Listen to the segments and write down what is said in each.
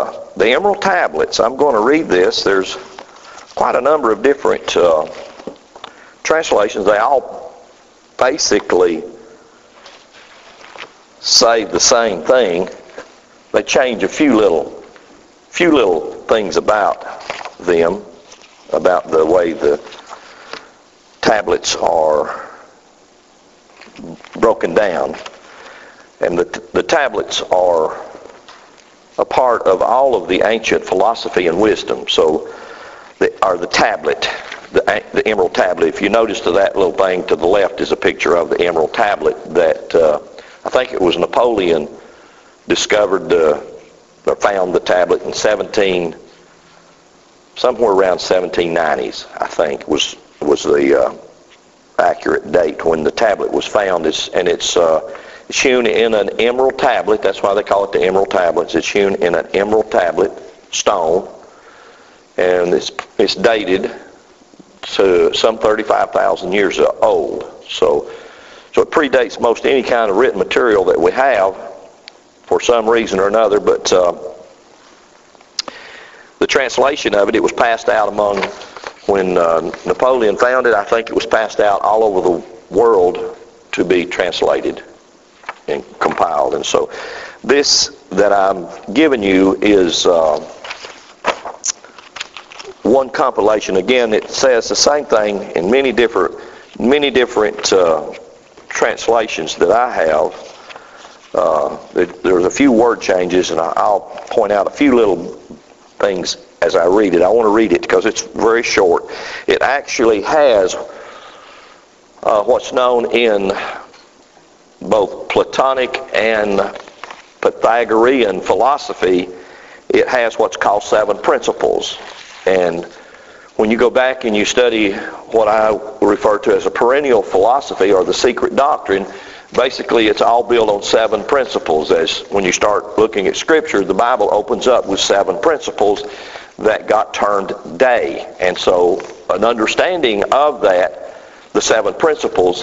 the Emerald Tablets. I'm going to read this. There's quite a number of different translations. They all basically say the same thing. They change a few little things about them, about the way the tablets are broken down. And the tablets are a part of all of the ancient philosophy and wisdom. So the tablet, the emerald tablet. If you notice to that little thing to the left is a picture of the emerald tablet that I think it was Napoleon discovered or found the tablet in somewhere around 1790s, I think was the accurate date when the tablet was found. It's hewn in an emerald tablet. That's why they call it the emerald tablets. It's hewn in an emerald tablet stone, and it's dated to some 35,000 years old. So it predates most any kind of written material that we have for some reason or another. But the translation of it was passed out when Napoleon found it. I think it was passed out all over the world to be translated and compiled. And so this that I'm giving you is one compilation. Again, it says the same thing in many different translations that I have. There's a few word changes, and I'll point out a few little things as I read it. I want to read it because it's very short. It actually has what's known in both Platonic and Pythagorean philosophy. It has what's called 7 principles. And when you go back and you study what I refer to as a perennial philosophy or the secret doctrine, basically it's all built on 7 principles. As when you start looking at Scripture, the Bible opens up with 7 principles that got turned day. And so an understanding of that, the 7 principles,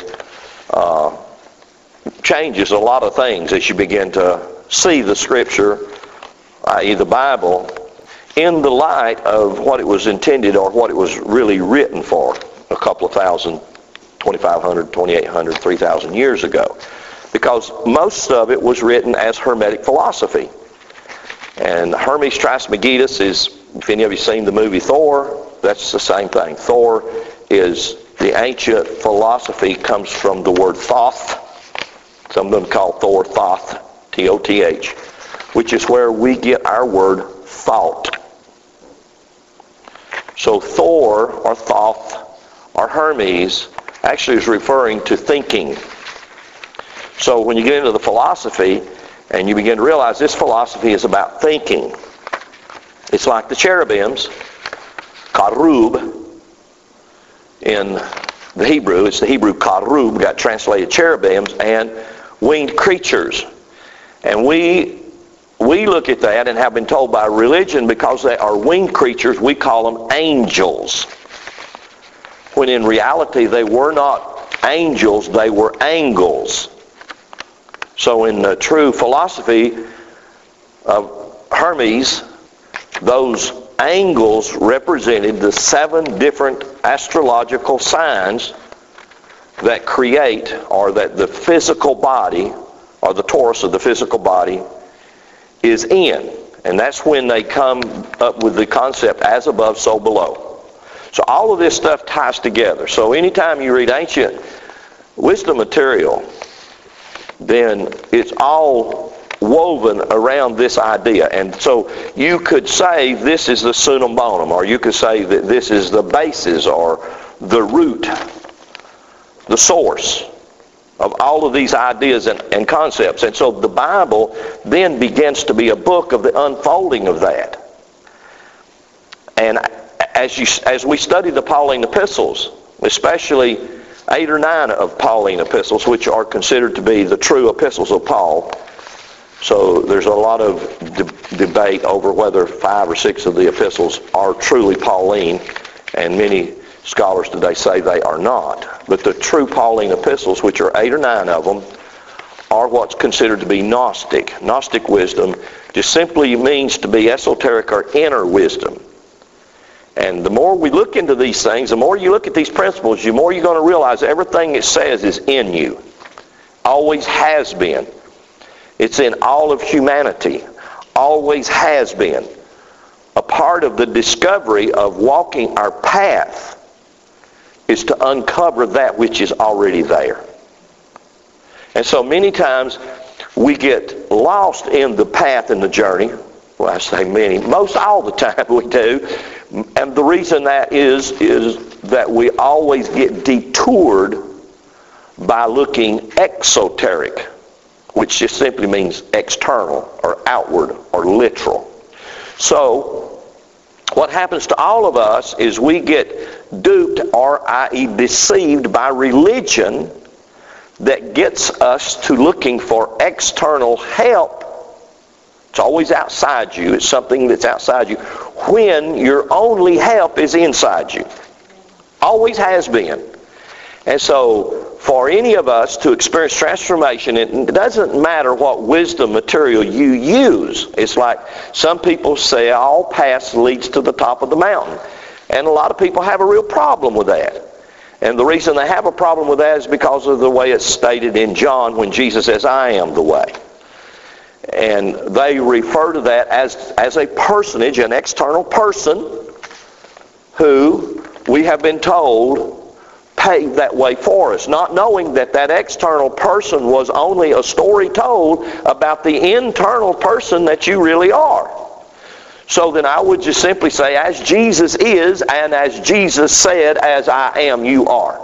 changes a lot of things as you begin to see the Scripture, i.e. the Bible, in the light of what it was intended or what it was really written for a couple of thousand, 2,500, 2,800, 3,000 years ago. Because most of it was written as Hermetic philosophy. And Hermes Trismegistus is, if any of you seen the movie Thor, that's the same thing. Thor is the ancient philosophy, comes from the word Thoth. Some of them call Thor Thoth, T-O-T-H, which is where we get our word thought. So Thor, or Thoth, or Hermes, actually is referring to thinking. So when you get into the philosophy, and you begin to realize this philosophy is about thinking. It's like the cherubims, karub, in the Hebrew. It's the Hebrew karub, got translated cherubims, and winged creatures. And we look at that and have been told by religion, because they are winged creatures, we call them angels. When in reality they were not angels, they were angles. So in the true philosophy of Hermes, those angles represented the 7 different astrological signs that create, or that the physical body, or the torus of the physical body, is in. And that's when they come up with the concept as above, so below. So all of this stuff ties together. So anytime you read ancient wisdom material, then it's all woven around this idea. And so you could say this is the sunum bonum, or you could say that this is the basis or the root, the source of all of these ideas and concepts. And so the Bible then begins to be a book of the unfolding of that. And as we study the Pauline epistles, especially 8 or 9 of Pauline epistles, which are considered to be the true epistles of Paul. So there's a lot of debate over whether 5 or 6 of the epistles are truly Pauline, and many scholars today say they are not. But the true Pauline epistles, which are 8 or 9 of them, are what's considered to be Gnostic. Gnostic wisdom just simply means to be esoteric or inner wisdom. And the more we look into these things, the more you look at these principles, the more you're going to realize everything it says is in you. Always has been. It's in all of humanity. Always has been. A part of the discovery of walking our path is to uncover that which is already there. And so many times we get lost in the path and the journey. Well, I say many. Most all the time we do. And the reason that is that we always get detoured by looking exoteric, which just simply means external or outward or literal. So what happens to all of us is we get duped, or i.e. deceived by religion that gets us to looking for external help. It's always outside you. It's something that's outside you, when your only help is inside you. Always has been. And so for any of us to experience transformation, it doesn't matter what wisdom material you use. It's like some people say all paths leads to the top of the mountain. And a lot of people have a real problem with that. And the reason they have a problem with that is because of the way it's stated in John when Jesus says, I am the way. And they refer to that as a personage, an external person, who we have been told paved that way for us, not knowing that that external person was only a story told about the internal person that you really are. So then I would just simply say, as Jesus is, and as Jesus said, as I am, you are.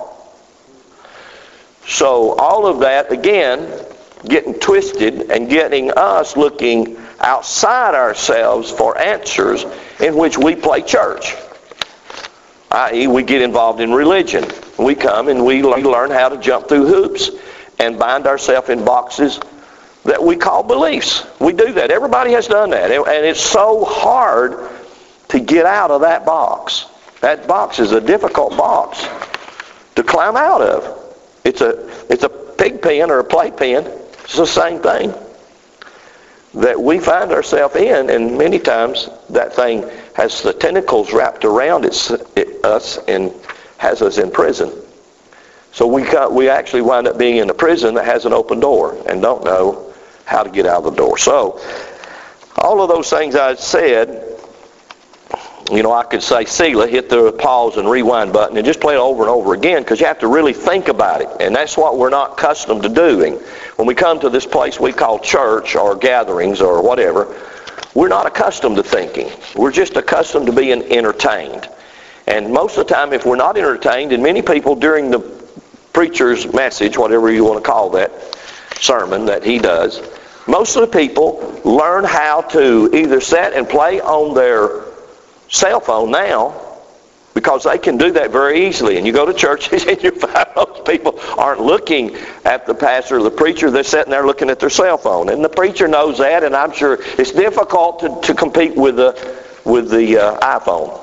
So all of that, again, getting twisted and getting us looking outside ourselves for answers in which we play church. I.e., we get involved in religion. We come and we learn how to jump through hoops and bind ourselves in boxes that we call beliefs. We do that. Everybody has done that. And it's so hard to get out of that box. That box is a difficult box to climb out of. It's a pig pen or a playpen. It's the same thing that we find ourselves in, and many times that thing has the tentacles wrapped around us and has us in prison. So we actually wind up being in a prison that has an open door and don't know how to get out of the door. So all of those things I said, you know, I could say, Selah, hit the pause and rewind button and just play it over and over again, because you have to really think about it. And that's what we're not accustomed to doing. When we come to this place we call church or gatherings or whatever, we're not accustomed to thinking. We're just accustomed to being entertained. And most of the time, if we're not entertained, and many people during the preacher's message, whatever you want to call that sermon that he does, most of the people learn how to either sit and play on their cell phone now, because they can do that very easily. And you go to churches and you find those people aren't looking at the pastor or the preacher. They're sitting there looking at their cell phone. And the preacher knows that, and I'm sure it's difficult to compete with the iPhone.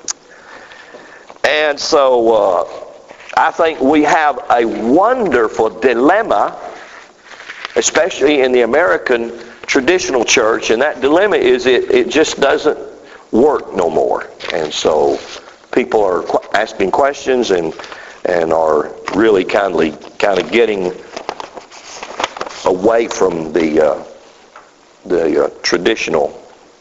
And so I think we have a wonderful dilemma, especially in the American traditional church, and that dilemma is it just doesn't work no more. And so people are asking questions and are really kind of getting away from the traditional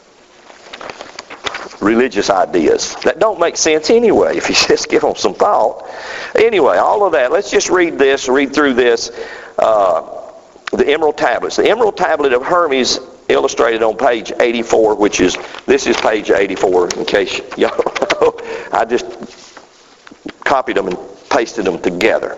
religious ideas that don't make sense anyway if you just give them some thought. Anyway, all of that. Let's just read through this. The Emerald Tablets. The Emerald Tablet of Hermes, illustrated on page 84, this is page 84 in case y'all know. I just copied them and pasted them together.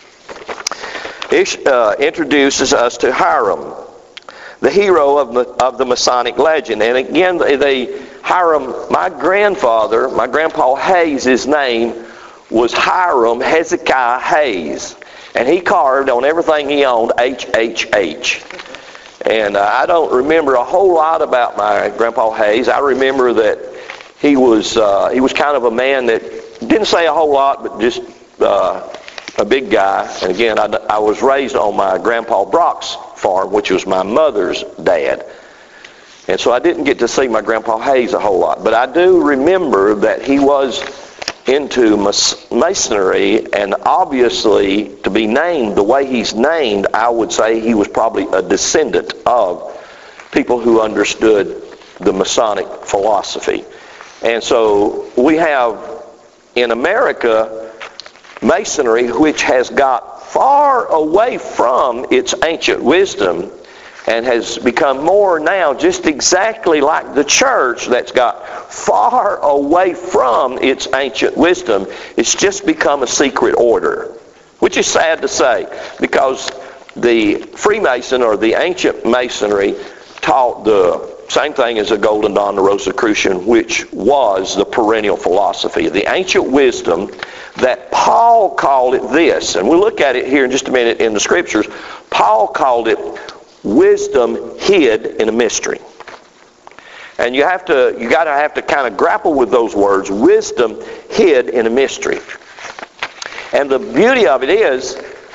It introduces us to Hiram, the hero of the Masonic legend. And again, Hiram, my grandpa Hayes, his name was Hiram Hezekiah Hayes. And he carved on everything he owned, HHH. And I don't remember a whole lot about my Grandpa Hayes. I remember that he was kind of a man that didn't say a whole lot, but just a big guy. And again, I was raised on my Grandpa Brock's farm, which was my mother's dad. And so I didn't get to see my Grandpa Hayes a whole lot. But I do remember that he was into masonry, and obviously to be named the way he's named, I would say he was probably a descendant of people who understood the Masonic philosophy. And so we have in America Masonry, which has got far away from its ancient wisdom and has become more now just exactly like the church that's got far away from its ancient wisdom. It's just become a secret order, which is sad to say, because the Freemason or the ancient Masonry taught the same thing as the Golden Dawn, the Rosicrucian, which was the perennial philosophy. The ancient wisdom that Paul called it this, and we'll look at it here in just a minute in the Scriptures. Paul called it wisdom hid in a mystery. And you got to have to kind of grapple with those words, wisdom hid in a mystery. And the beauty of it is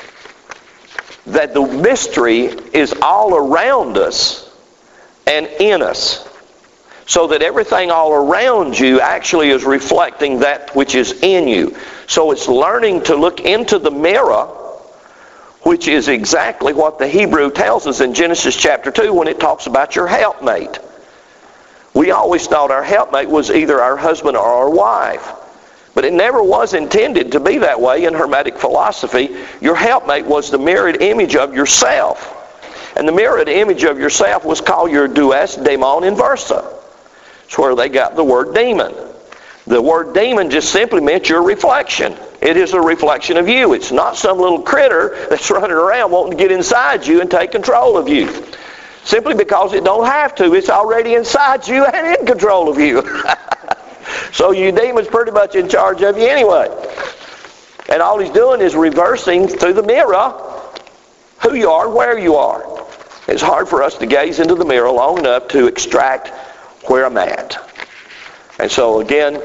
that the mystery is all around us and in us, so that everything all around you actually is reflecting that which is in you. So it's learning to look into the mirror, which is exactly what the Hebrew tells us in Genesis chapter 2 when it talks about your helpmate. We always thought our helpmate was either our husband or our wife. But it never was intended to be that way in Hermetic philosophy. Your helpmate was the mirrored image of yourself. And the mirrored image of yourself was called your dues daemon inversa. It's where they got the word demon. The word demon just simply meant your reflection. It is a reflection of you. It's not some little critter that's running around wanting to get inside you and take control of you. Simply because it don't have to. It's already inside you and in control of you. So your demon's pretty much in charge of you anyway. And all he's doing is reversing through the mirror who you are and where you are. It's hard for us to gaze into the mirror long enough to extract where I'm at. And so again,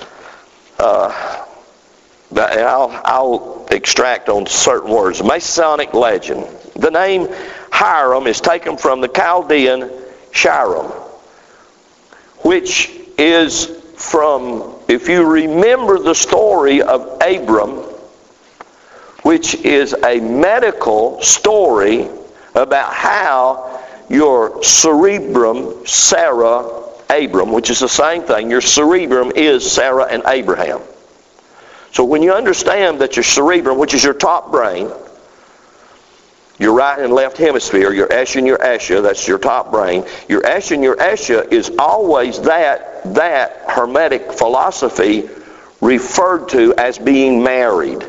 I'll extract on certain words. Masonic legend. The name Hiram is taken from the Chaldean Shiram, which is from, if you remember the story of Abram, which is a medical story about how your cerebrum, Sarah, Abram, which is the same thing, your cerebrum is Sarah and Abraham. So when you understand that your cerebrum, which is your top brain, your right and left hemisphere, your Esha and your Esha, that's your top brain. Your Esha and your Esha is always that Hermetic philosophy referred to as being married.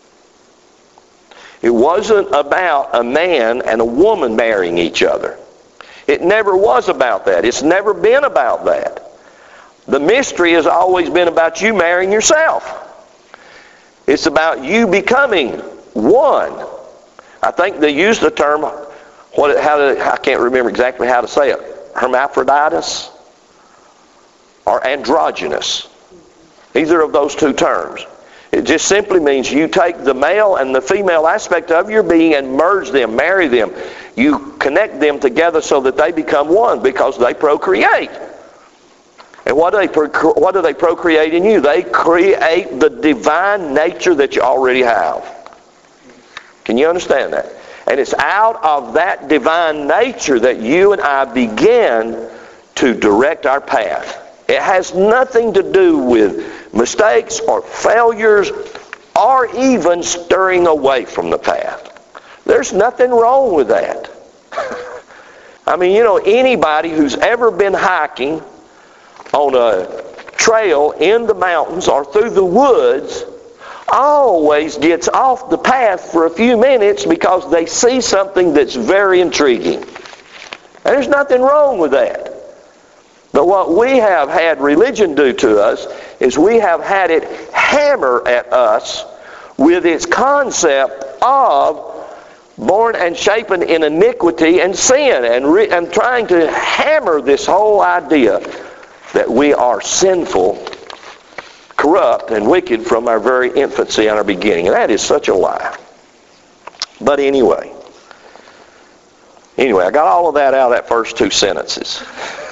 It wasn't about a man and a woman marrying each other. It never was about that. It's never been about that. The mystery has always been about you marrying yourself. It's about you becoming one. I think they use the term, I can't remember exactly how to say it, hermaphroditus or androgynous. Either of those two terms. It just simply means you take the male and the female aspect of your being and merge them, marry them. You connect them together so that they become one because they procreate. And what do they procreate in you? They create the divine nature that you already have. Can you understand that? And it's out of that divine nature that you and I begin to direct our path. It has nothing to do with mistakes or failures or even stirring away from the path. There's nothing wrong with that. I mean, anybody who's ever been hiking on a trail in the mountains or through the woods always gets off the path for a few minutes because they see something that's very intriguing. And there's nothing wrong with that. But what we have had religion do to us is we have had it hammer at us with its concept of born and shapen in iniquity and sin, and trying to hammer this whole idea that we are sinful, corrupt, and wicked from our very infancy and our beginning. And that is such a lie. But anyway, Anyway, I got all of that out of that first two sentences.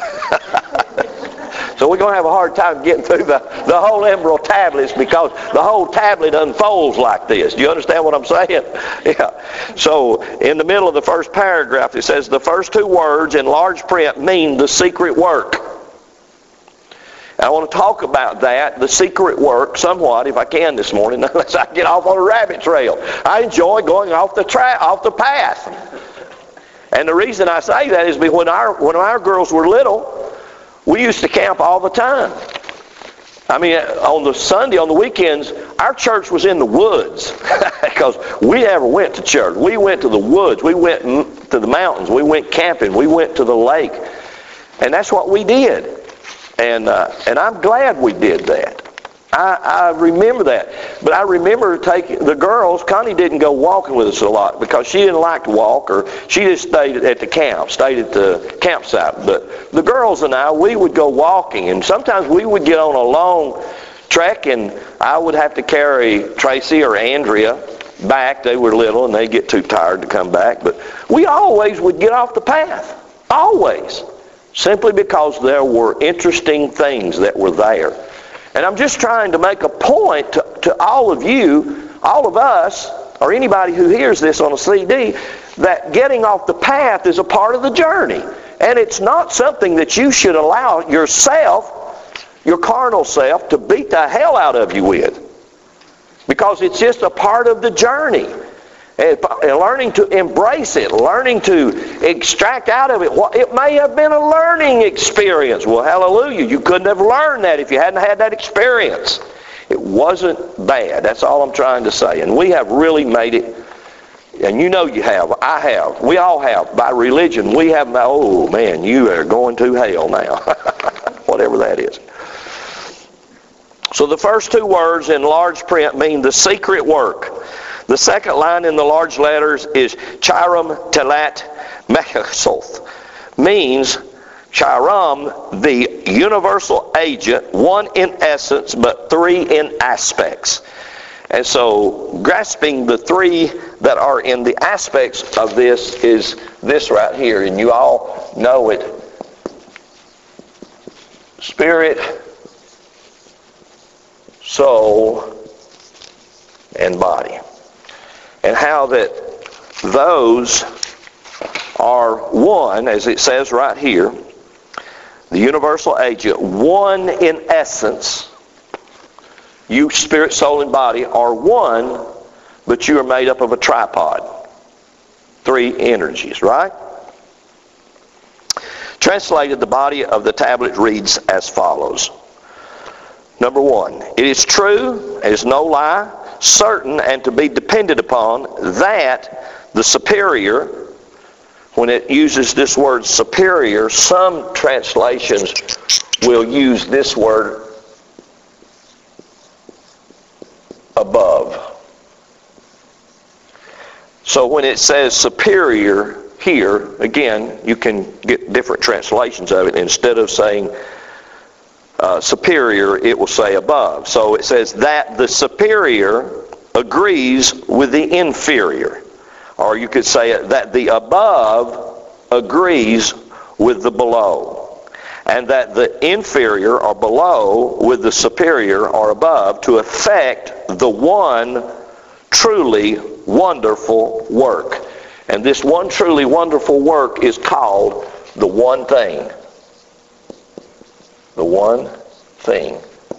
So we're going to have a hard time getting through the whole emerald tablets, because the whole tablet unfolds like this. Do you understand what I'm saying? Yeah. So in the middle of the first paragraph, it says the first two words in large print mean the secret work. And I want to talk about that, the secret work, somewhat, if I can this morning, unless I get off on a rabbit trail. I enjoy going off the path. And the reason I say that is because when our girls were little, we used to camp all the time. I mean, on the Sunday, on the weekends, our church was in the woods because we never went to church. We went to the woods. We went to the mountains. We went camping. We went to the lake. And that's what we did. And I'm glad we did that. I remember that. But I remember taking the girls. Connie didn't go walking with us a lot because she didn't like to walk, or she just stayed at the camp, stayed at the campsite. But the girls and I, we would go walking, and sometimes we would get on a long trek, and I would have to carry Tracy or Andrea back. They were little, and they'd get too tired to come back. But we always would get off the path, always, simply because there were interesting things that were there. And I'm just trying to make a point to all of you, all of us, or anybody who hears this on a CD, that getting off the path is a part of the journey. And it's not something that you should allow yourself, your carnal self, to beat the hell out of you with. Because it's just a part of the journey. And learning to embrace it, learning to extract out of it. Well, it may have been a learning experience. Well, hallelujah, you couldn't have learned that if you hadn't had that experience. It wasn't bad. That's all I'm trying to say. And we have really made it, and you know you have, I have, we all have, by religion, we have, oh man, you are going to hell now. Whatever that is. So the first two words in large print mean the secret work. The second line in the large letters is Chiram Telat Mechasoth. Means Chiram, the universal agent, one in essence, but three in aspects. And so grasping the three that are in the aspects of this is this right here. And you all know it. Spirit, soul, and body. And how that those are one, as it says right here, the universal agent, one in essence. You, spirit, soul, and body, are one, but you are made up of a tripod. Three energies, right? Translated, the body of the tablet reads as follows. Number one, it is true, it is no lie, certain and to be depended upon that the superior, when it uses this word superior, some translations will use this word above. So when it says superior here, again, you can get different translations of it. Instead of saying superior, it will say above. So it says that the superior agrees with the inferior. Or you could say that the above agrees with the below. And that the inferior or below with the superior or above to effect the one truly wonderful work. And this one truly wonderful work is called the one thing. The one thing.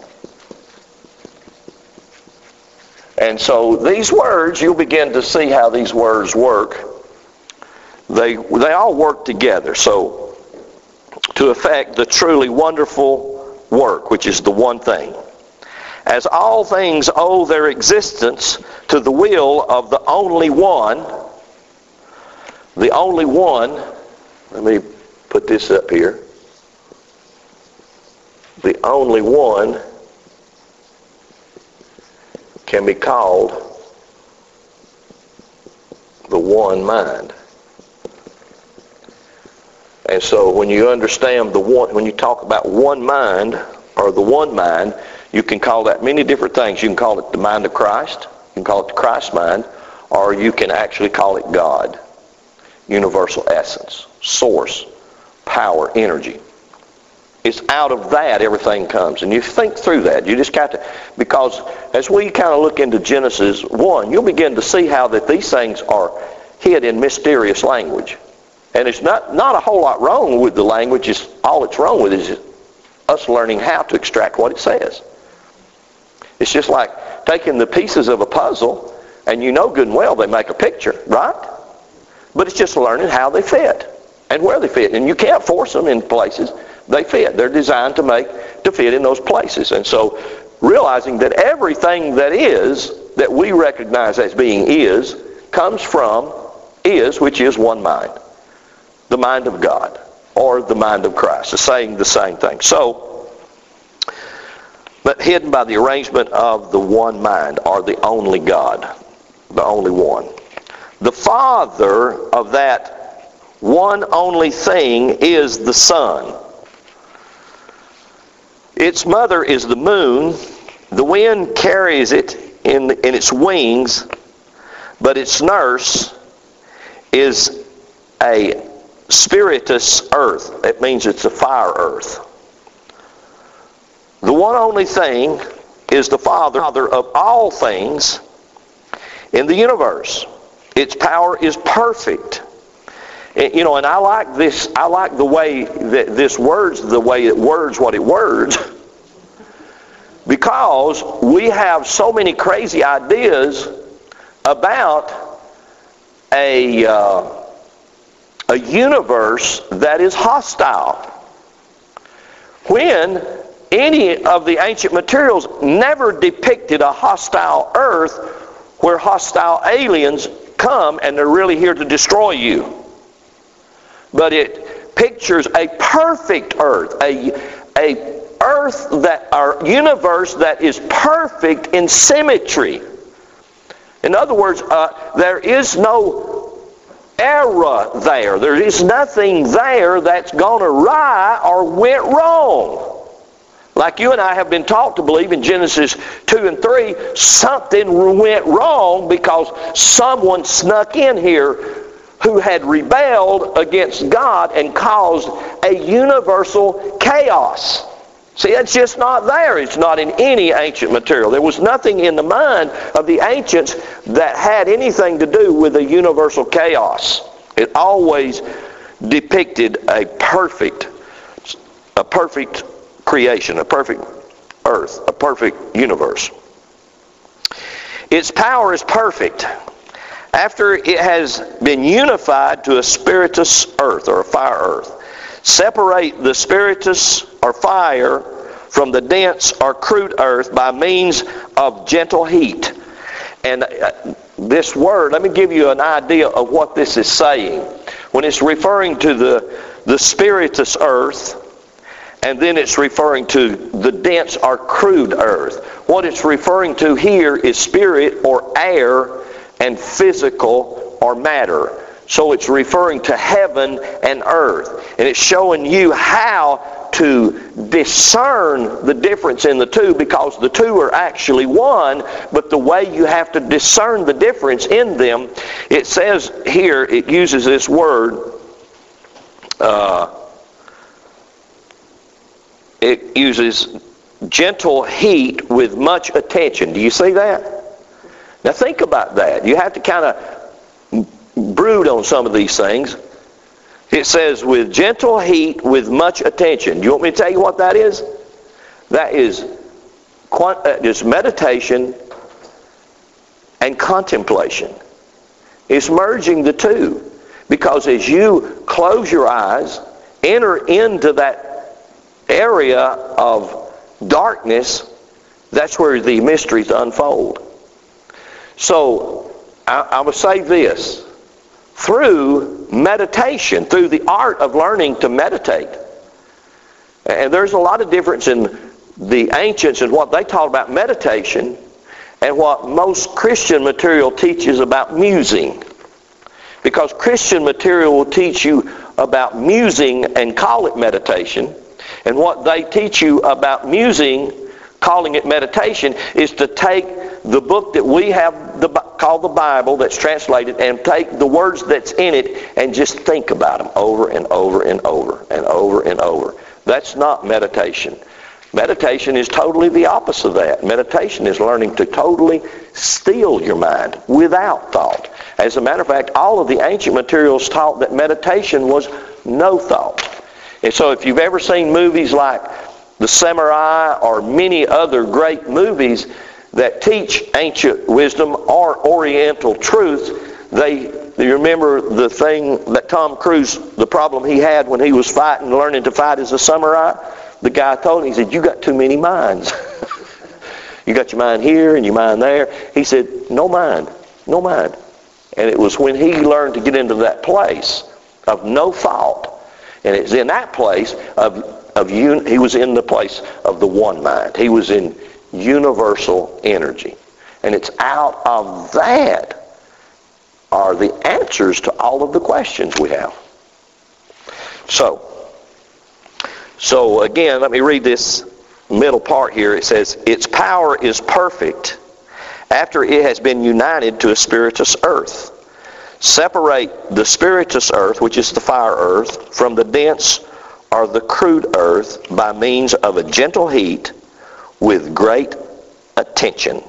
And so these words, you'll begin to see how these words work. They all work together. So to effect the truly wonderful work, which is the one thing. As all things owe their existence to the will of the only one, let me put this up here. The only one can be called the one mind. And so when you understand the one, when you talk about one mind or the one mind, you can call that many different things. You can call it the mind of Christ, you can call it the Christ mind, or you can actually call it God. universal essence, source, power, energy. It's out of that everything comes. And you think through that. You just got to, because as we kind of look into Genesis 1, you'll begin to see how that these things are hid in mysterious language. And it's not a whole lot wrong with the language. All it's wrong with is us learning how to extract what it says. It's just like taking the pieces of a puzzle, and you know good and well they make a picture, right? But it's just learning how they fit and where they fit. And you can't force them in places. They fit. They're designed to fit in those places. And so realizing that everything that we recognize as being comes from which is one mind. The mind of God, or the mind of Christ. It's saying the same thing. So, but hidden by the arrangement of the one mind, or the only God, the only one. The Father of that one only thing is the Son. Its mother is the moon. The wind carries it in its wings, but its nurse is a spiritus earth. It means it's a fire earth. The one only thing is the Father of all things in the universe. Its power is perfect. And I like this. I like the way that this words, the way it words what it words, because we have so many crazy ideas about a universe that is hostile. When any of the ancient materials never depicted a hostile earth where hostile aliens come and they're really here to destroy you. But it pictures a perfect earth, a earth our universe that is perfect in symmetry. In other words, there is no error there. There is nothing there that's gone awry or went wrong. Like you and I have been taught to believe in Genesis 2 and 3, something went wrong because someone snuck in here who had rebelled against God and caused a universal chaos. See, it's just not there. It's not in any ancient material. There was nothing in the mind of the ancients that had anything to do with a universal chaos. It always depicted a perfect creation, a perfect earth, a perfect universe. Its power is perfect. After it has been unified to a spiritus earth, or a fire earth. Separate the spiritus or fire from the dense or crude earth by means of gentle heat. And this word, let me give you an idea of what this is saying. When it's referring to the spiritus earth, and then it's referring to the dense or crude earth. What it's referring to here is spirit or air and physical or matter. So it's referring to heaven and earth. And it's showing you how to discern the difference in the two, because the two are actually one, but the way you have to discern the difference in them, it says here, it uses this word, it uses gentle heat with much attention. Do you see that? Now think about that. You have to kind of brood on some of these things. It says with gentle heat with much attention. Do you want me to tell you what that is? That is just meditation and contemplation. It's merging the two. Because as you close your eyes, enter into that area of darkness, that's where the mysteries unfold. So, I would say this. Through meditation, through the art of learning to meditate, and there's a lot of difference in the ancients and what they taught about meditation and what most Christian material teaches about musing. Because Christian material will teach you about musing and call it meditation. And what they teach you about musing, calling it meditation, is to take the book that we have called the Bible that's translated and take the words that's in it and just think about them over and over and over and over and over. That's not meditation. Meditation is totally the opposite of that. Meditation is learning to totally still your mind without thought. As a matter of fact, all of the ancient materials taught that meditation was no thought. And so if you've ever seen movies like The Samurai or many other great movies that teach ancient wisdom or Oriental truth, you remember the thing that Tom Cruise, the problem he had when he was learning to fight as a samurai? The guy told him, he said, "You got too many minds." You got your mind here and your mind there. He said, "No mind, no mind." And it was when he learned to get into that place of no thought. And it's in that place he was in the place of the one mind. He was in universal energy. And it's out of that are the answers to all of the questions we have. So again, let me read this middle part here. It says, its power is perfect after it has been united to a spirituous earth. Separate the spirituous earth, which is the fire earth, from the dense or the crude earth by means of a gentle heat with great attention.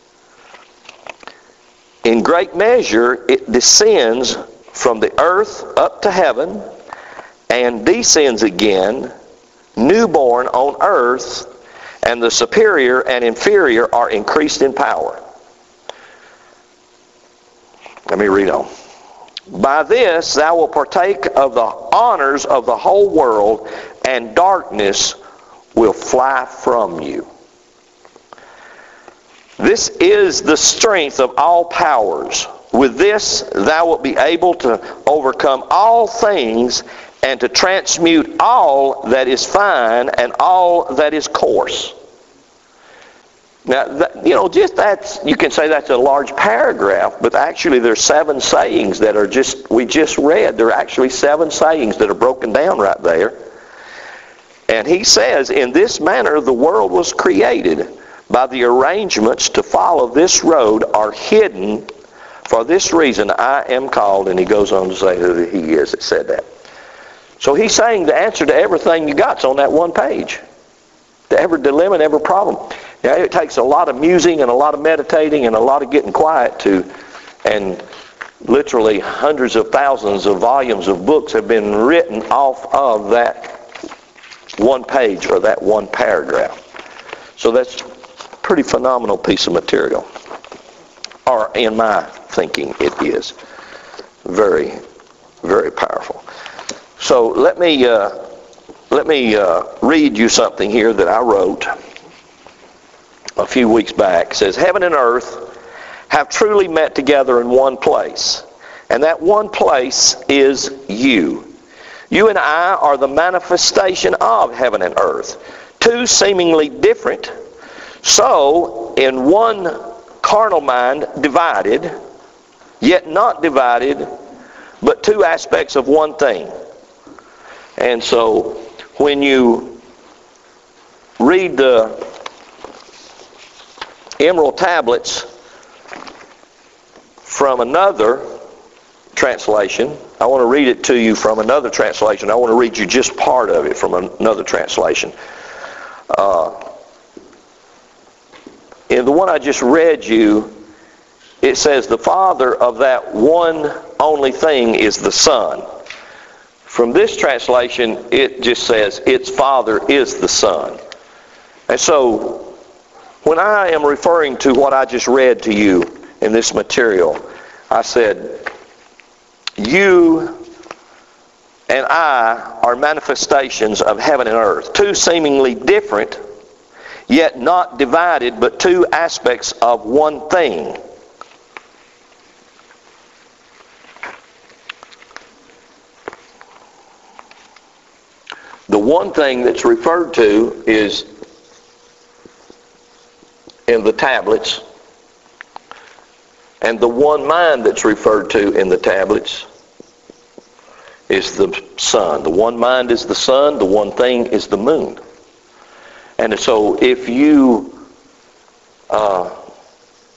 In great measure, it descends from the earth up to heaven and descends again, newborn on earth, and the superior and inferior are increased in power. Let me read on. By this thou wilt partake of the honors of the whole world, and darkness will fly from you. This is the strength of all powers. With this thou wilt be able to overcome all things, and to transmute all that is fine and all that is coarse. Now, you can say that's a large paragraph, but actually there's 7 sayings that we just read. There are actually 7 sayings that are broken down right there. And he says, in this manner the world was created. By the arrangements to follow this road are hidden. For this reason I am called, and he goes on to say who he is that said that. So he's saying the answer to everything you got's on that one page. To every dilemma and every problem. Now, it takes a lot of musing and a lot of meditating and a lot of getting quiet and literally hundreds of thousands of volumes of books have been written off of that one page or that one paragraph. So that's a pretty phenomenal piece of material. Or in my thinking, it is very, very powerful. So let me read you something here that I wrote a few weeks back. It says, heaven and earth have truly met together in one place. And that one place is you. You and I are the manifestation of heaven and earth. 2 seemingly different. So, in one carnal mind divided, yet not divided, but 2 aspects of one thing. And so, when you read the Emerald Tablets from another translation, I want to read it to you from another translation. I want to read you just part of it from another translation. In the one I just read you, it says the Father of that one only thing is the Son. From this translation, it just says its Father is the Son. And so, when I am referring to what I just read to you in this material, I said, you and I are manifestations of heaven and earth. 2 seemingly different, yet not divided, but 2 aspects of one thing. The one thing that's referred to is in the tablets, and the one mind that's referred to in the tablets is the sun. The one mind is the sun, the one thing is the moon. And so if you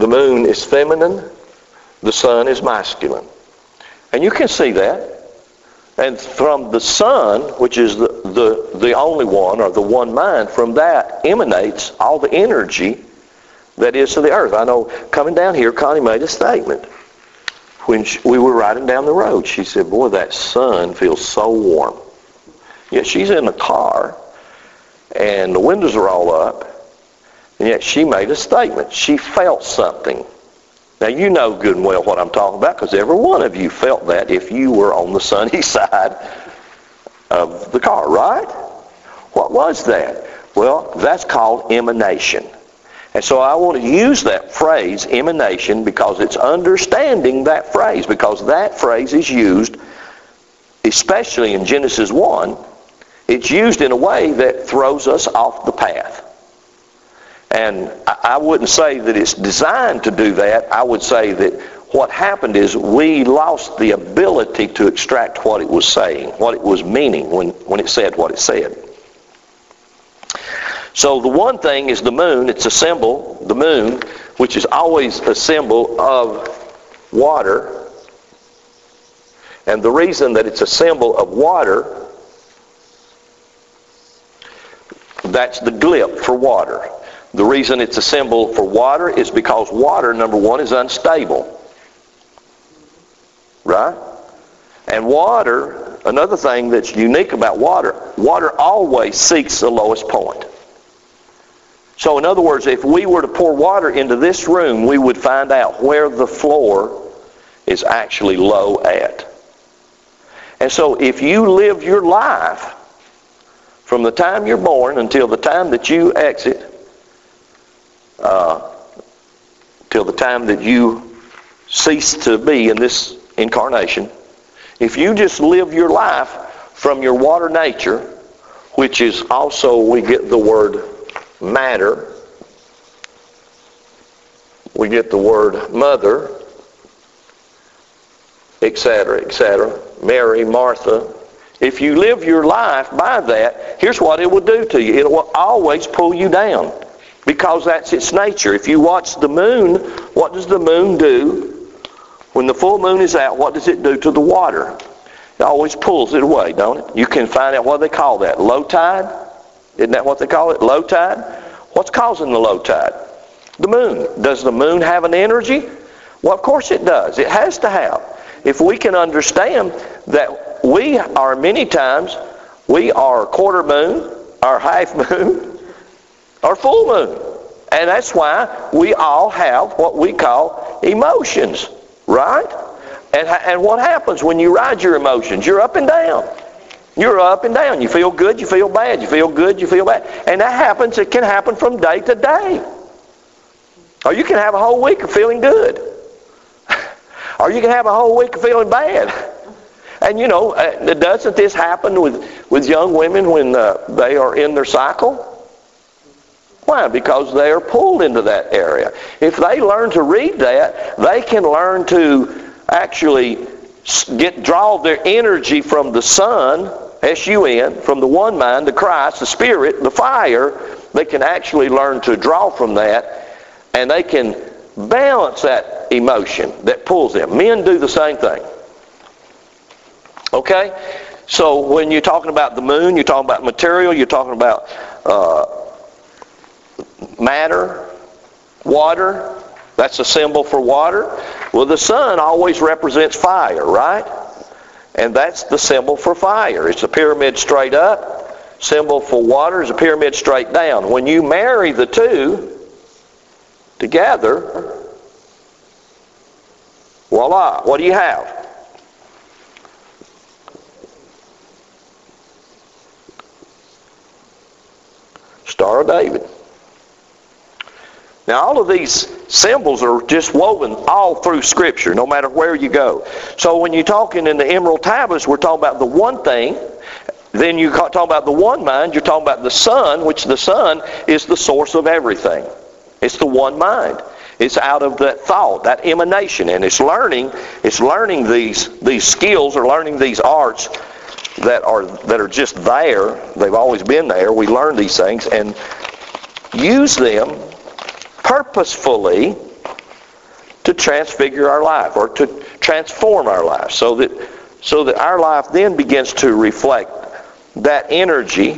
The moon is feminine. The sun is masculine. And you can see that. And from the sun, which is the only one, or the one mind, from that emanates all the energy that is to the earth. I know coming down here, Connie made a statement. When we were riding down the road, she said, boy, that sun feels so warm. Yet she's in the car, and the windows are all up, and yet she made a statement. She felt something. Now, you know good and well what I'm talking about, because every one of you felt that if you were on the sunny side of the car, right? What was that? Well, that's called emanation. And so I want to use that phrase, emanation, because it's understanding that phrase, because that phrase is used, especially in Genesis 1, it's used in a way that throws us off the path. And I wouldn't say that it's designed to do that. I would say that what happened is we lost the ability to extract what it was saying, what it was meaning when it said what it said. So the one thing is the moon. It's a symbol, the moon, which is always a symbol of water. And the reason that it's a symbol of water, that's the glyph for water. The reason it's a symbol for water is because water, number one, is unstable. Right? And water, another thing that's unique about water, water always seeks the lowest point. So in other words, if we were to pour water into this room, we would find out where the floor is actually low at. And so if you live your life from the time you're born until the time that you exit, till the time that you cease to be in this incarnation, if you just live your life from your water nature, which is also, we get the word matter, we get the word mother, etc., etc., Mary, Martha. If you live your life by that, here's what it will do to you. It will always pull you down, because that's its nature. If you watch the moon, what does the moon do? When the full moon is out, what does it do to the water? It always pulls it away, don't it? You can find out what they call that. Low tide? Isn't that what they call it? Low tide? What's causing the low tide? The moon. Does the moon have an energy? Well, of course it does. It has to have. If we can understand that we are many times, we are quarter moon, or half moon, or full moon. And that's why we all have what we call emotions, right? And what happens when you ride your emotions? You're up and down. You're up and down. You feel good, you feel bad. You feel good, you feel bad. And that happens, it can happen from day to day. Or you can have a whole week of feeling good. Or you can have a whole week of feeling bad. And you know, doesn't this happen with young women when they are in their cycle? Why? Because they are pulled into that area. If they learn to read that, they can learn to actually draw their energy from the sun, S-U-N, from the one mind, the Christ, the Spirit, the fire. They can actually learn to draw from that, and they can balance that emotion that pulls them. Men do the same thing. Okay? So when you're talking about the moon, you're talking about material, you're talking about matter, water. That's a symbol for water. Well, the sun always represents fire, right? And that's the symbol for fire. It's a pyramid straight up. Symbol for water is a pyramid straight down. When you marry the two together, voila, what do you have? Star of David. Now, all of these symbols are just woven all through Scripture, no matter where you go. So when you're talking in the emerald tablets, we're talking about the one thing. Then you talk about the one mind. You're talking about the sun, which the sun is the source of everything. It's the one mind. It's out of that thought, that emanation, and it's learning these skills, or learning these arts that are just there. They've always been there. We learn these things and use them purposefully to transfigure our life or to transform our life so that our life then begins to reflect that energy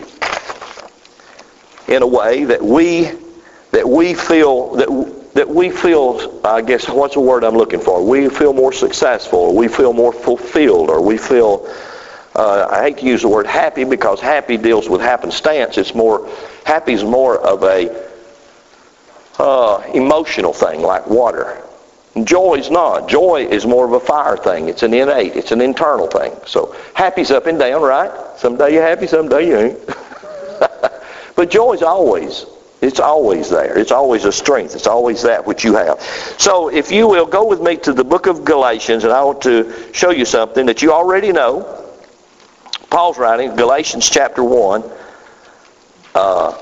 in a way that we feel, I guess, what's the word I'm looking for? We feel more successful, or we feel more fulfilled, or we feel, I hate to use the word happy because happy deals with happenstance. Happy is more of a emotional thing, like water. Joy is not. Joy is more of a fire thing. It's an innate. It's an internal thing. So happy's up and down, right? Someday you're happy, someday you ain't. But joy is always there. It's always a strength. It's always that which you have. So if you will, go with me to the book of Galatians, and I want to show you something that you already know. Paul's writing, Galatians chapter 1. A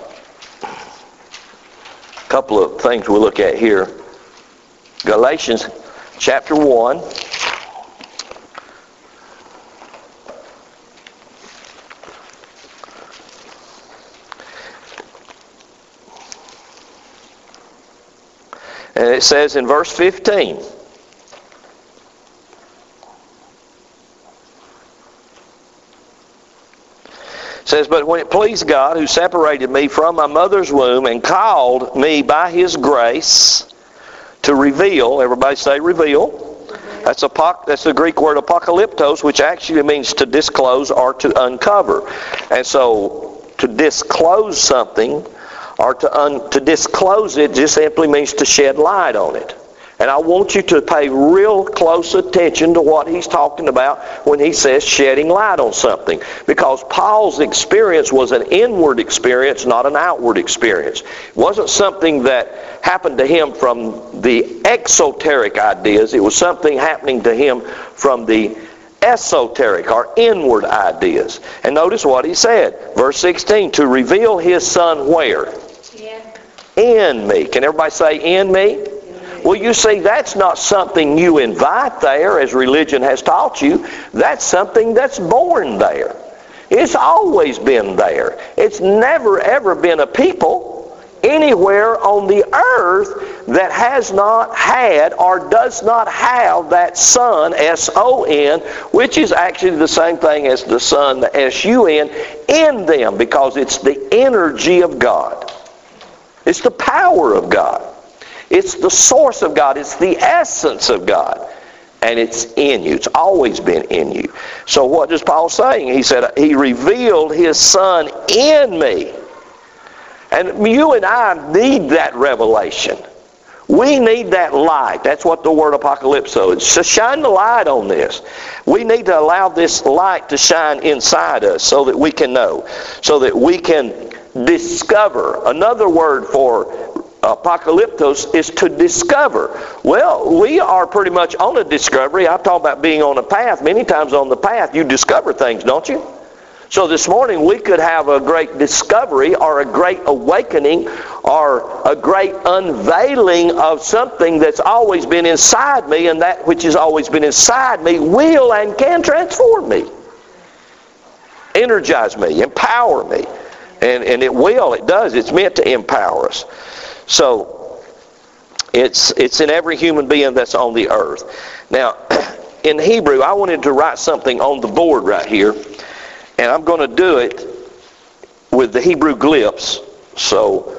couple of things we'll look at here. Galatians chapter 1. And it says in verse 15, says, "But when it pleased God, who separated me from my mother's womb and called me by His grace to reveal," everybody say reveal. That's the Greek word apocalyptos, which actually means to disclose or to uncover. And so to disclose something or to disclose it just simply means to shed light on it. And I want you to pay real close attention to what he's talking about when he says shedding light on something. Because Paul's experience was an inward experience, not an outward experience. It wasn't something that happened to him from the exoteric ideas. It was something happening to him from the esoteric or inward ideas. And notice what he said. Verse 16, to reveal His Son where? In me. Can everybody say in me? Well, you see, that's not something you invite there as religion has taught you. That's something that's born there. It's always been there. It's never ever been a people anywhere on the earth that has not had or does not have that Son, S-O-N, which is actually the same thing as the Son, the S-U-N, in them, because it's the energy of God. It's the power of God. It's the source of God. It's the essence of God. And it's in you. It's always been in you. So what is Paul saying? He said, He revealed His Son in me. And you and I need that revelation. We need that light. That's what the word apocalypso is. So shine the light on this. We need to allow this light to shine inside us so that we can know. So that we can discover. Another word for apocalyptos is to discover. Well, we are pretty much on a discovery. I talk about being on a path. Many times on the path you discover things, don't you? So this morning we could have a great discovery or a great awakening or a great unveiling of something that's always been inside me, and that which has always been inside me will and can transform me, energize me, empower me. And it will, it does. It's meant to empower us. So it's in every human being that's on the earth. Now, in Hebrew, I wanted to write something on the board right here. And I'm going to do it with the Hebrew glyphs. So,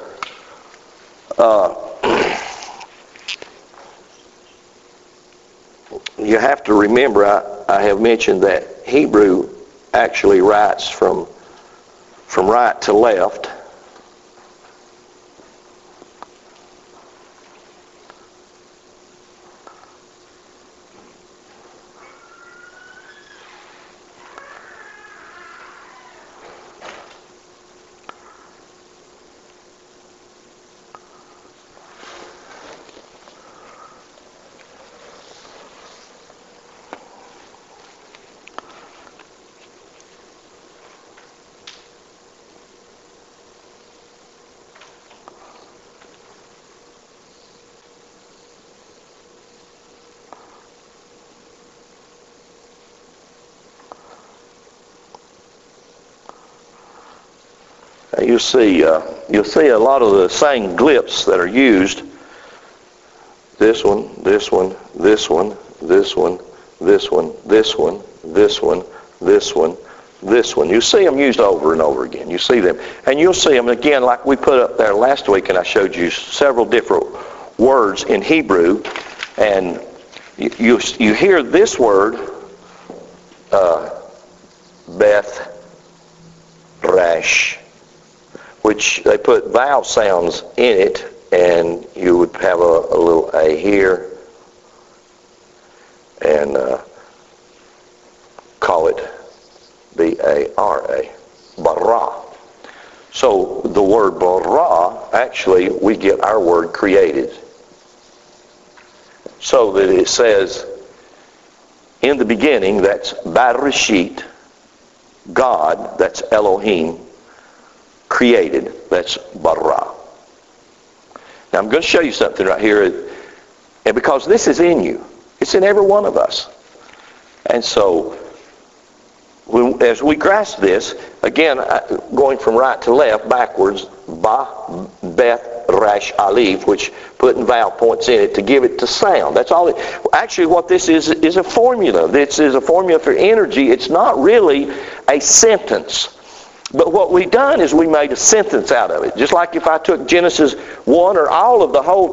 you have to remember, I have mentioned that Hebrew actually writes from right to left. You'll see a lot of the same glyphs that are used this one, this one, this one, this one, this one, this one, this one, this one, this one. You see them used over and over again. You see them. And you'll see them again like we put up there last week, and I showed you several different words in Hebrew. And you hear this word, Beth Rash, which they put vowel sounds in it, and you would have a little A here, and call it B-A-R-A, bara. So the word bara, actually, we get our word created. So that it says, in the beginning, that's Bereshit, God, that's Elohim, created, that's bara. Now I'm going to show you something right here, and because this is in you, it's in every one of us. And so, as we grasp this, again, going from right to left, backwards, Ba, Beth, Rash, Alif, which putting vowel points in it to give it to sound. That's all. Actually, what this is a formula. This is a formula for energy. It's not really a sentence. But what we've done is we made a sentence out of it. Just like if I took Genesis 1 or all of the whole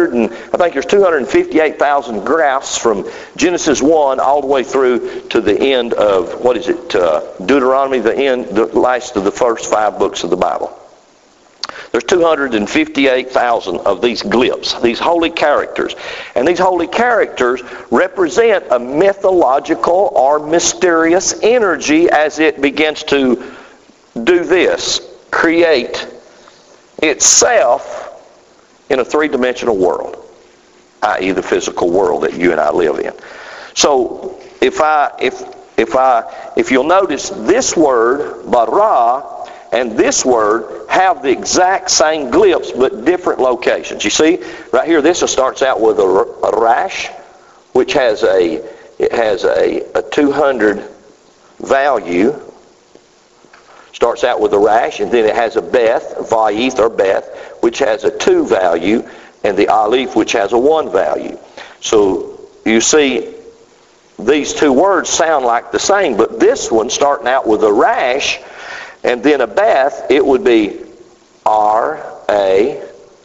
258,000 graphs from Genesis 1 all the way through to the end of, Deuteronomy, the last of the first 5 books of the Bible. There's 258,000 of these glyphs, these holy characters. And these holy characters represent a mythological or mysterious energy as it begins to do this, create itself in a three-dimensional world, i.e. the physical world that you and I live in. So if you'll notice, this word, bara, and this word have the exact same glyphs but different locations. You see, right here, this starts out with a rash, which has a 200 value. Starts out with a rash, and then it has a Beth, Vayith or Beth, which has a 2 value, and the Aleph, which has a 1 value. So you see, these two words sound like the same, but this one starting out with a rash and then a Beth, it would be R-A,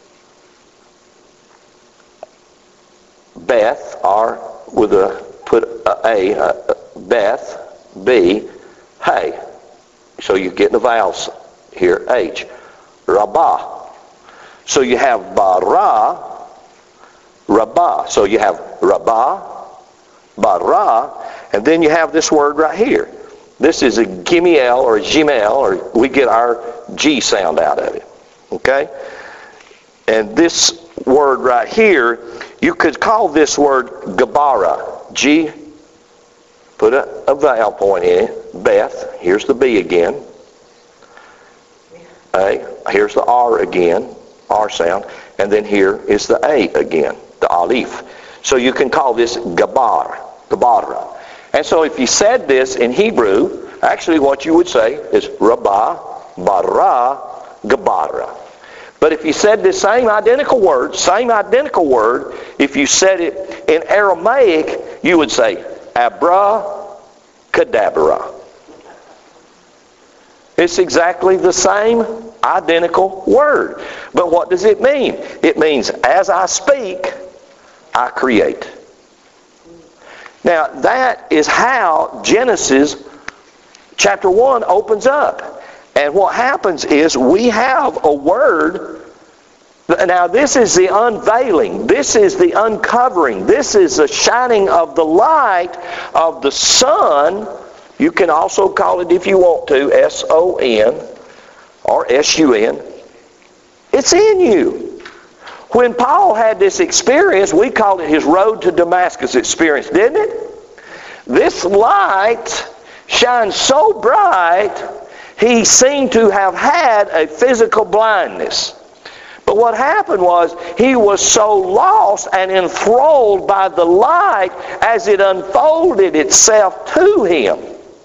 Beth, R with a put a Beth, B, hey. So you're getting the vowels here, H. Rabbah. So you have bara, rabbah. So you have rabbah, bara, and then you have this word right here. This is a gimiel or a gimel, or we get our G sound out of it. Okay? And this word right here, you could call this word Gabara. G, put a vowel point in it. Beth, here's the B again. A, here's the R again, R sound. And then here is the A again, the Aleph. So you can call this Gabar, Gabara. And so if you said this in Hebrew, actually what you would say is Rabbah, Bara, Gabara. But if you said this same identical word, if you said it in Aramaic, you would say Abra, Kadabra. It's exactly the same identical word. But what does it mean? It means as I speak, I create. Now that is how Genesis chapter 1 opens up. And what happens is we have a word. Now this is the unveiling. This is the uncovering. This is the shining of the light of the sun. You can also call it, if you want to, S-O-N or S-U-N. It's in you. When Paul had this experience, we called it his road to Damascus experience, didn't it? This light shines so bright, he seemed to have had a physical blindness. But what happened was he was so lost and enthralled by the light as it unfolded itself to him.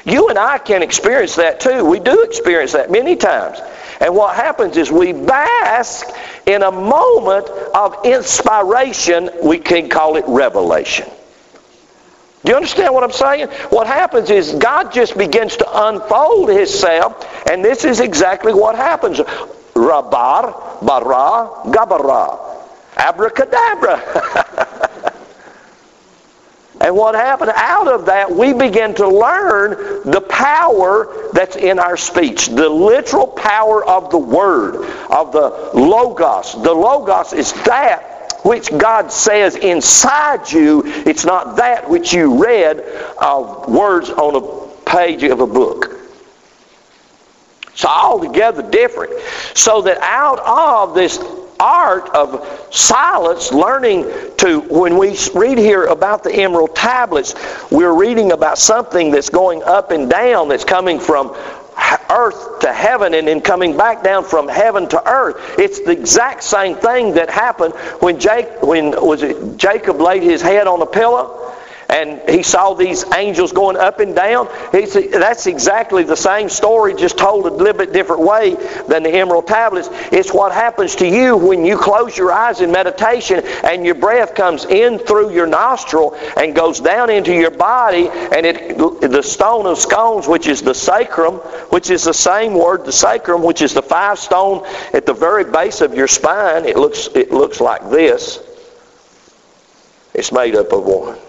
You and I can experience that too. We do experience that many times. And what happens is we bask in a moment of inspiration. We can call it revelation. Do you understand what I'm saying? What happens is God just begins to unfold Himself, and this is exactly what happens. Rabar, bara, gabara. Abracadabra. And what happened? Out of that, we begin to learn the power that's in our speech. The literal power of the Word, of the Logos. The Logos is that which God says inside you. It's not that which you read of words on a page of a book. It's altogether different. So that out of this art of silence, learning to, when we read here about the emerald tablets, we're reading about something that's going up and down, that's coming from earth to heaven and then coming back down from heaven to earth. It's the exact same thing that happened when Jacob laid his head on a pillow and he saw these angels going up and down. That's exactly the same story, just told a little bit different way than the emerald tablets. It's what happens to you when you close your eyes in meditation and your breath comes in through your nostril and goes down into your body, and the stone of scones, which is the sacrum, which is the same word, the sacrum, which is the 5 stone at the very base of your spine. It looks like this. It's made up of one.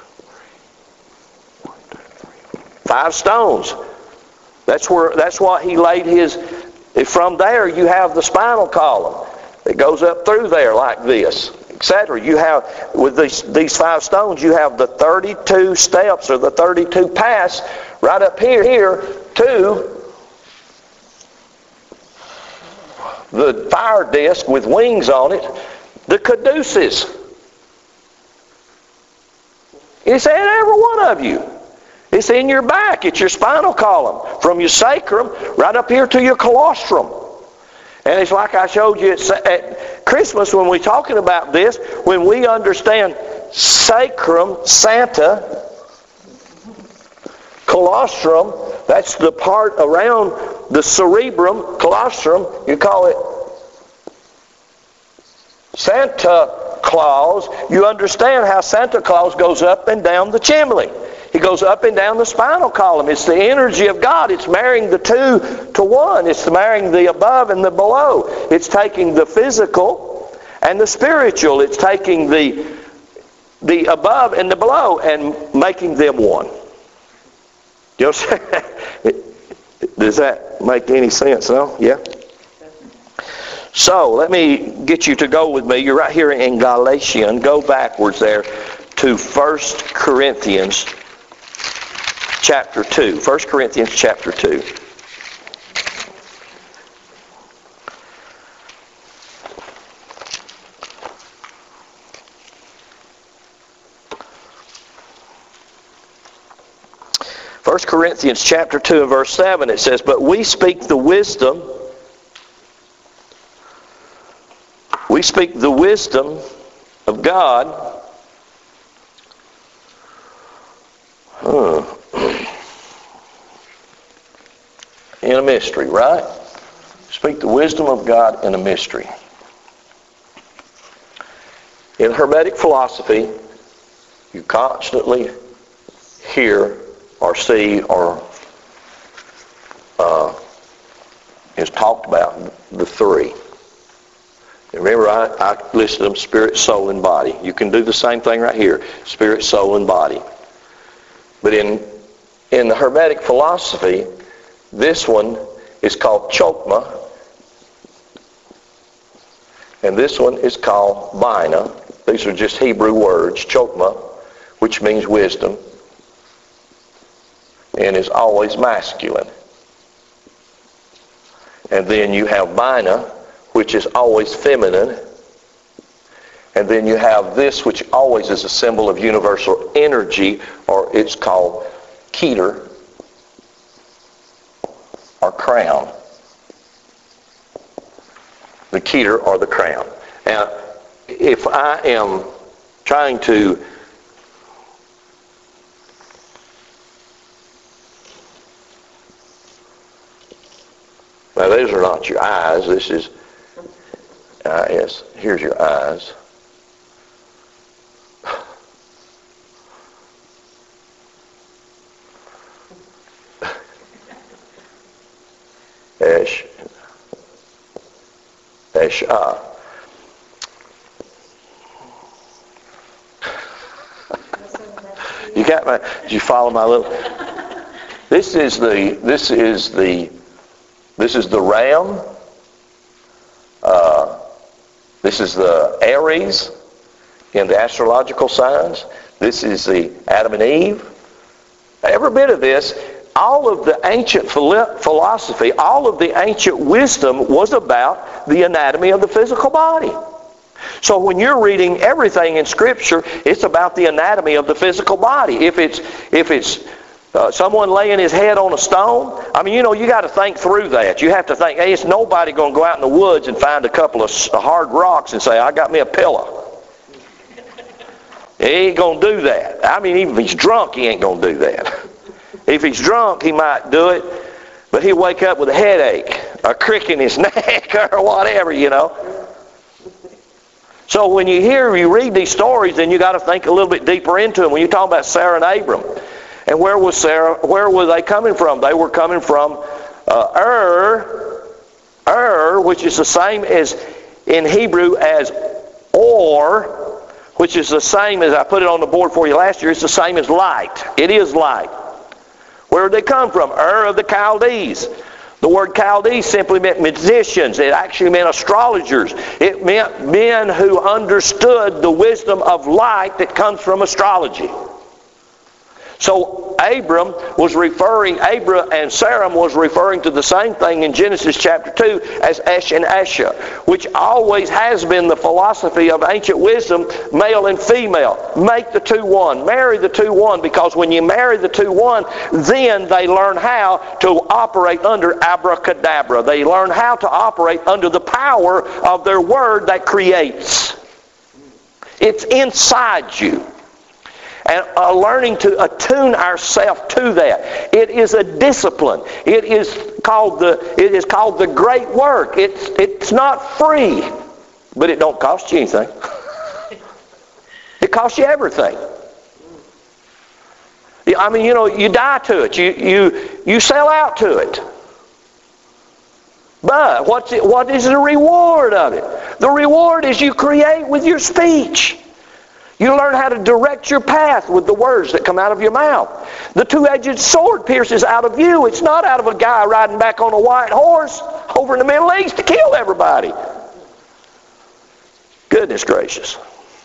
5 stones. That's what he laid his. From there, you have the spinal column. It goes up through there like this, etc. You have, with these 5 stones, you have the 32 steps or the 32 paths right up here to the fire disk with wings on it, the caduceus. It's in every one of you. It's in your back. It's your spinal column. From your sacrum right up here to your colostrum. And it's like I showed you at Christmas when we're talking about this. When we understand sacrum, Santa, colostrum, that's the part around the cerebrum, colostrum. You call it Santa Claus. You understand how Santa Claus goes up and down the chimney. He goes up and down the spinal column. It's the energy of God. It's marrying the two to one. It's marrying the above and the below. It's taking the physical and the spiritual. It's taking the above and the below and making them one. You know, does that make any sense? No? Yeah? So, let me get you to go with me. You're right here in Galatians. Go backwards there to 1 Corinthians chapter 2. 1 Corinthians chapter 2. First Corinthians chapter 2 and verse 7, it says, "But we speak the wisdom of God in a mystery," right? Speak the wisdom of God in a mystery. In Hermetic philosophy, you constantly hear or see or is talked about the 3. Remember, I listed them: spirit, soul, and body. You can do the same thing right here: spirit, soul, and body. But in the Hermetic philosophy, this one is called chokma, and this one is called bina. These are just Hebrew words. Chokma, which means wisdom, and is always masculine. And then you have bina, which is always feminine. And then you have this, which always is a symbol of universal energy, or it's called keter, or crown. The keter or the crown. Now, if I am trying to Now, these are not your eyes. This is, yes, here's your eyes. Esh. You got my? Did you follow my little? This is the ram. This is the Aries in the astrological signs. This is the Adam and Eve. Every bit of this, all of the ancient philosophy, all of the ancient wisdom was about the anatomy of the physical body. So when you're reading everything in Scripture, it's about the anatomy of the physical body. If it's someone laying his head on a stone, I mean, you got to think through that. You have to think, hey, it's nobody going to go out in the woods and find a couple of hard rocks and say, I got me a pillow. He ain't going to do that. I mean, even if he's drunk, he ain't going to do that. If he's drunk, he might do it, but he'll wake up with a headache, a crick in his neck, or whatever, So when you read these stories, then you got to think a little bit deeper into them. When you talk about Sarah and Abram, and where was Sarah? Where were they coming from? They were coming from which is the same as in Hebrew as Or, which is the same as I put it on the board for you last year. It's the same as light. It is light. Where did they come from? Of the Chaldees. The word Chaldees simply meant magicians. It actually meant astrologers. It meant men who understood the wisdom of light that comes from astrology. So Abram and Sarah was referring to the same thing in Genesis chapter 2 as Esh and Asha, which always has been the philosophy of ancient wisdom, male and female. Make the two one. Marry the two one, because when you marry the two one, then they learn how to operate under abracadabra. They learn how to operate under the power of their word that creates. It's inside you. And learning to attune ourselves to that. It is a discipline. It is called the great work. It's not free, but it don't cost you anything. It costs you everything. I mean, you die to it. You sell out to it. But what is the reward of it? The reward is you create with your speech. You learn how to direct your path with the words that come out of your mouth. The two-edged sword pierces out of you. It's not out of a guy riding back on a white horse over in the Middle East to kill everybody. Goodness gracious.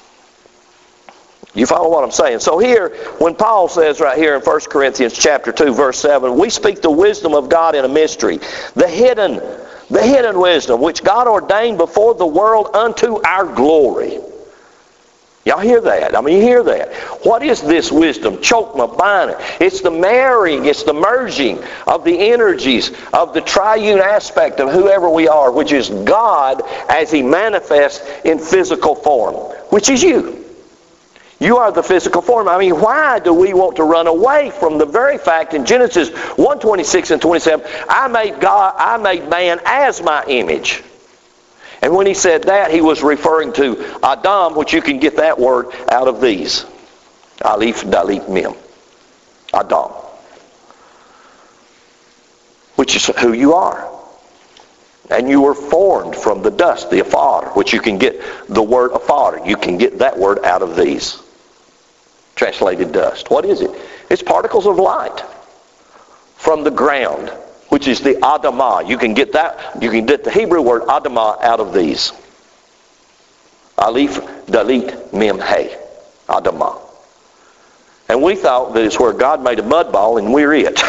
You follow what I'm saying? So here, when Paul says right here in 1 Corinthians chapter 2, verse 7, we speak the wisdom of God in a mystery, the hidden wisdom, which God ordained before the world unto our glory. Y'all hear that? I mean, you hear that. What is this wisdom? Chokma, bina. It's the marrying, it's the merging of the energies of the triune aspect of whoever we are, which is God as He manifests in physical form, which is you. You are the physical form. I mean, why do we want to run away from the very fact in Genesis 1:26 and 27, I made man as my image. And when he said that, he was referring to Adam, which you can get that word out of these. Aleph, Dalet, Mem. Adam. Which is who you are. And you were formed from the dust, the afar, which you can get the word afar. You can get that word out of these. Translated dust. What is it? It's particles of light from the ground, which is the Adamah. You can get the Hebrew word Adamah out of these. Aleph, Dalet, Mem, He. Adamah. And we thought that it's where God made a mud ball and we're it.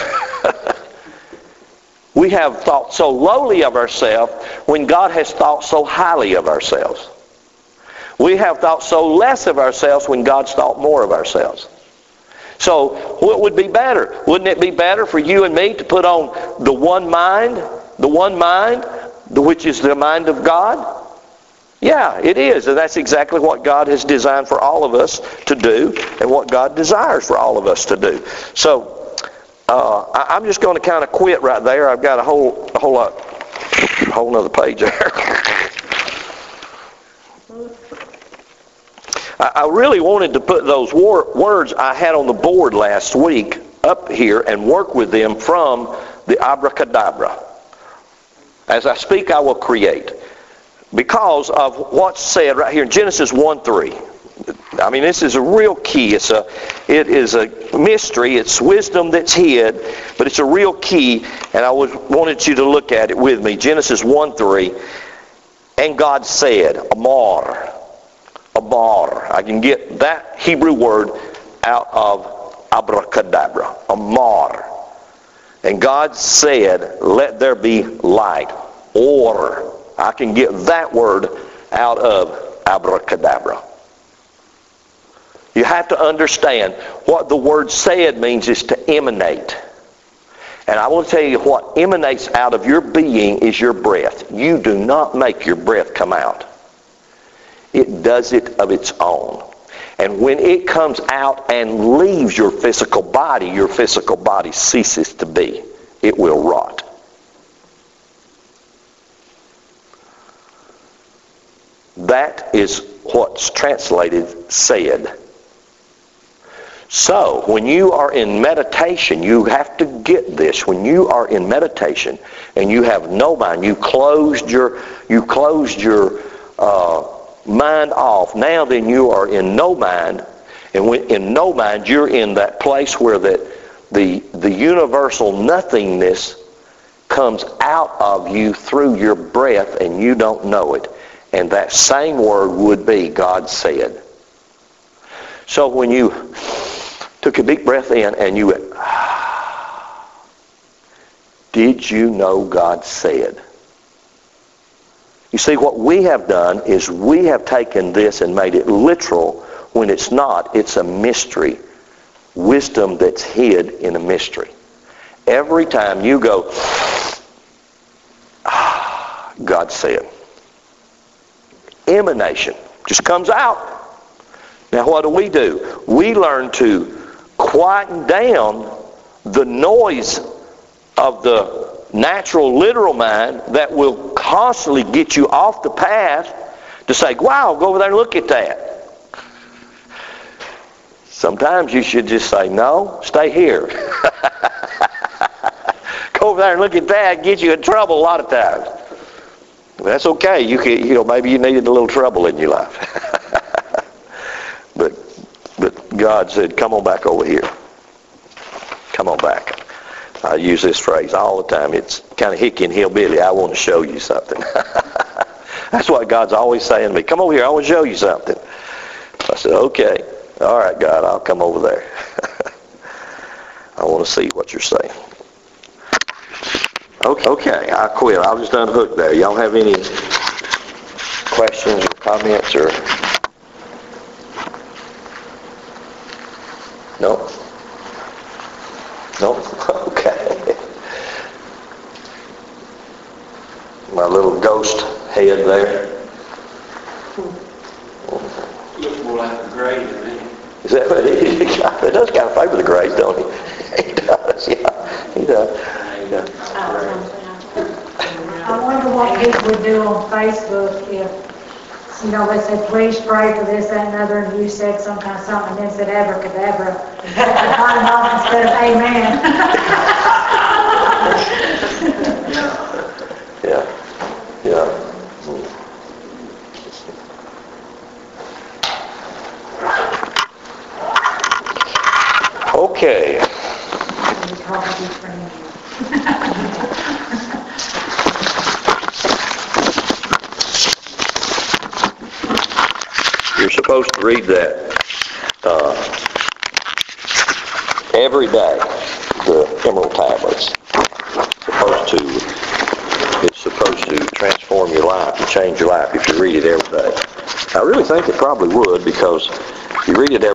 We have thought so lowly of ourselves when God has thought so highly of ourselves. We have thought so less of ourselves when God's thought more of ourselves. So what would be better? Wouldn't it be better for you and me to put on the one mind, which is the mind of God? Yeah, it is. And that's exactly what God has designed for all of us to do and what God desires for all of us to do. So I'm just going to kind of quit right there. I've got a whole lot whole nother page there. I really wanted to put those words I had on the board last week up here and work with them from the abracadabra. As I speak, I will create. Because of what's said right here in Genesis 1:3. I mean, this is a real key. It is a mystery. It's wisdom that's hid, but it's a real key, and I wanted you to look at it with me. Genesis 1:3. And God said, Amar. I can get that Hebrew word out of abracadabra. Amar. And God said, let there be light. Or, I can get that word out of abracadabra. You have to understand what the word said means is to emanate. And I will tell you what emanates out of your being is your breath. You do not make your breath come out. It does it of its own. And when it comes out and leaves your physical body ceases to be. It will rot. That is what's translated said. So, when you are in meditation, you have to get this. When you are in meditation and you have no mind, you closed your mind off. Now then you are in no mind. And when in no mind, you're in that place where the universal nothingness comes out of you through your breath and you don't know it. And that same word would be God said. So when you took a deep breath in and you went, did you know God said? You see, what we have done is we have taken this and made it literal when it's not. It's a mystery. Wisdom that's hid in a mystery. Every time you go, God said. Emanation just comes out. Now what do? We learn to quieten down the noise of the natural, literal mind that will constantly get you off the path to say, wow, go over there and look at that. Sometimes you should just say, no, stay here. Go over there and look at that, get you in trouble a lot of times. That's okay. Maybe you needed a little trouble in your life. But God said, come on back over here. Come on back. I use this phrase all the time. It's kind of hicky and hillbilly. I want to show you something. That's what God's always saying to me. Come over here. I want to show you something. I said, okay. All right, God, I'll come over there. I want to see what you're saying. Okay, I quit. I was just unhooked there. Y'all have any questions or comments or? No? No? Okay. My little ghost head there. Looks more like the grave than me. Is that what it is? It does kind of favor the graves, don't he? He does, yeah. He does. I wonder what people would do on Facebook if, they said, please pray for this, that, and other, and you said some kind of something, and then said abracadabra, and set the bottom off instead of amen. Yeah. Okay. You're supposed to read that every day, the Emerald Tablets. It's supposed to transform your life and change your life if you read it every day. I really think it probably would, because if you read it every